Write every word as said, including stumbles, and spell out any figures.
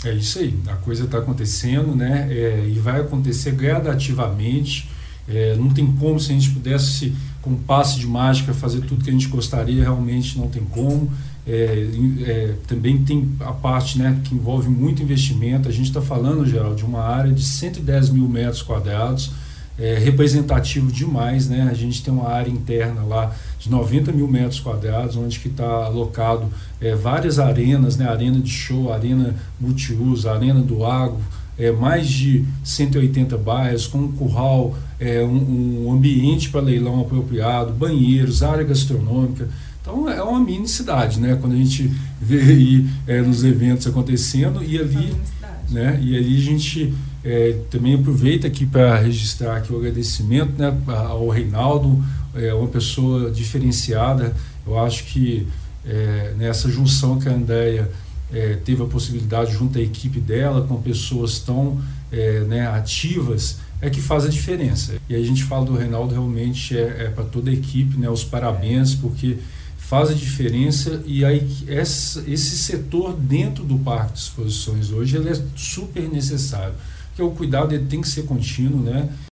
É isso aí, a coisa está acontecendo, né? É, e vai acontecer gradativamente. É, não tem como, se a gente pudesse, com um passe de mágica, fazer tudo que a gente gostaria, realmente não tem como. É, é, também tem a parte, né, que envolve muito investimento. A gente está falando, Geraldo, de uma área de cento e dez mil metros quadrados, é, representativo demais, né? A gente tem uma área interna lá de noventa mil metros quadrados, onde que está alocado é, várias arenas, né? Arena de show, arena multiuso, arena do agro, é, mais de cento e oitenta bairros, com um curral, é, um, um ambiente para leilão apropriado, banheiros, área gastronômica. Então é uma mini cidade, né? Quando a gente vê aí é, nos eventos acontecendo, e ali, né? E ali a gente é, também aproveita aqui para registrar aqui o agradecimento, né, ao Reinaldo, é uma pessoa diferenciada. Eu acho que é, nessa junção que a Andréia é, teve a possibilidade, junto à equipe dela, com pessoas tão é, né, ativas, é que faz a diferença. E aí a gente fala do Reinaldo, realmente é, é para toda a equipe, né, os parabéns, porque faz a diferença. E aí essa, esse setor dentro do Parque de Exposições hoje, ele é super necessário, porque o cuidado ele tem que ser contínuo, né?